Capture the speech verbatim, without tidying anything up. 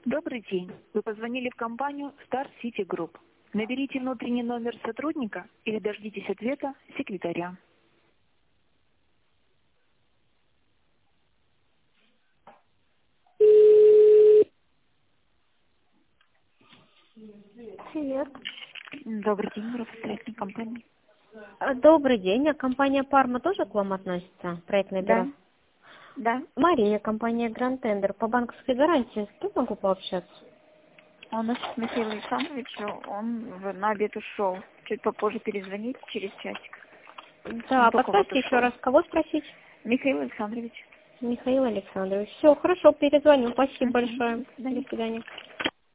Добрый день. Вы позвонили в компанию Star City Group. Наберите внутренний номер сотрудника или дождитесь ответа секретаря. Привет. Добрый день, правоохранительная компания. А, Добрый день. А компания Парма тоже к вам относится? Проектное Да, бюро. да. Мария, компания Grand Tender. По банковской гарантии. С кем могу пообщаться? У нас Михаил Александрович, он в- на обед ушел. Чуть попозже перезвонить через часик. Он Да, только вот поставьте еще ушел. раз. Кого спросить? Михаил Александрович. Михаил Александрович. Все, хорошо, перезвоню. Спасибо Мгм. большое. До До свидания. свидания.